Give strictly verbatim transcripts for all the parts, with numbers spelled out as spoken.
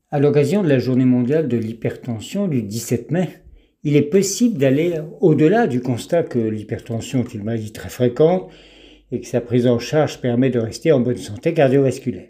À l'occasion de la Journée mondiale de l'hypertension du dix-sept mai, il est possible d'aller au-delà du constat que l'hypertension est une maladie très fréquente et que sa prise en charge permet de rester en bonne santé cardiovasculaire.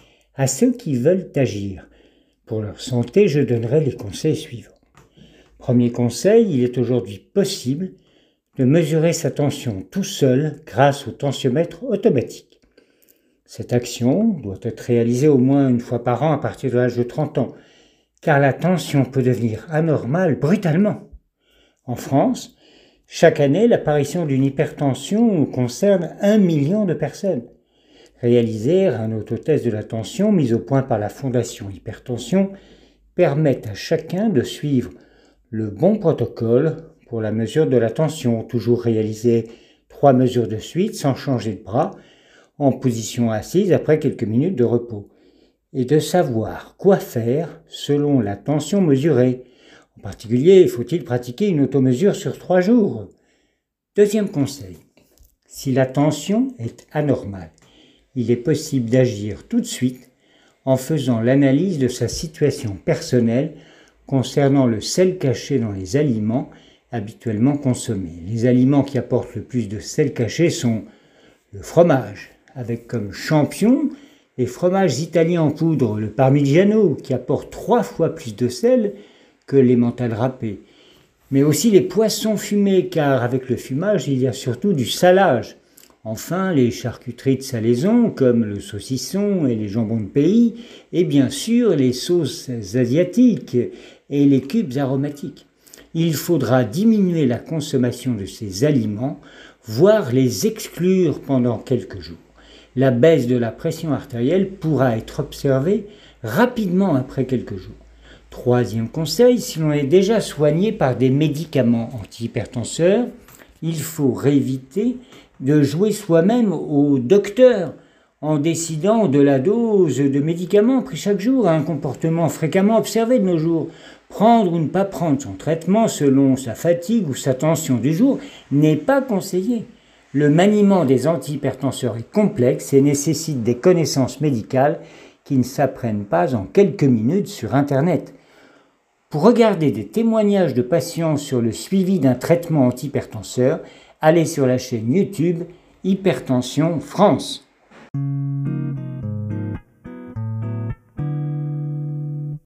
À ceux qui veulent agir pour leur santé, je donnerai les conseils suivants. Premier conseil, il est aujourd'hui possible de mesurer sa tension tout seul grâce au tensiomètre automatique. Cette action doit être réalisée au moins une fois par an à partir de l'âge de trente ans, car la tension peut devenir anormale brutalement. En France, chaque année, l'apparition d'une hypertension concerne un million de personnes. Réaliser un autotest de la tension mis au point par la Fondation Hypertension permet à chacun de suivre le bon protocole pour la mesure de la tension, toujours réaliser trois mesures de suite sans changer de bras, en position assise après quelques minutes de repos, et de savoir quoi faire selon la tension mesurée. En particulier, faut-il pratiquer une automesure sur trois jours? Deuxième conseil, si la tension est anormale, il est possible d'agir tout de suite en faisant l'analyse de sa situation personnelle concernant le sel caché dans les aliments habituellement consommés. Les aliments qui apportent le plus de sel caché sont le fromage, avec comme champion les fromages italiens en poudre, le Parmigiano, qui apporte trois fois plus de sel que l'emmental râpé. Mais aussi les poissons fumés, car avec le fumage, il y a surtout du salage. Enfin, les charcuteries de salaison, comme le saucisson et les jambons de pays, et bien sûr les sauces asiatiques et les cubes aromatiques. Il faudra diminuer la consommation de ces aliments, voire les exclure pendant quelques jours. La baisse de la pression artérielle pourra être observée rapidement après quelques jours. Troisième conseil, si l'on est déjà soigné par des médicaments antihypertenseurs, il faut éviter de jouer soi-même au docteur en décidant de la dose de médicaments pris chaque jour, un comportement fréquemment observé de nos jours. Prendre ou ne pas prendre son traitement selon sa fatigue ou sa tension du jour n'est pas conseillé. Le maniement des antihypertenseurs est complexe et nécessite des connaissances médicales qui ne s'apprennent pas en quelques minutes sur Internet. Pour regarder des témoignages de patients sur le suivi d'un traitement antihypertenseur, allez sur la chaîne YouTube Hypertension France.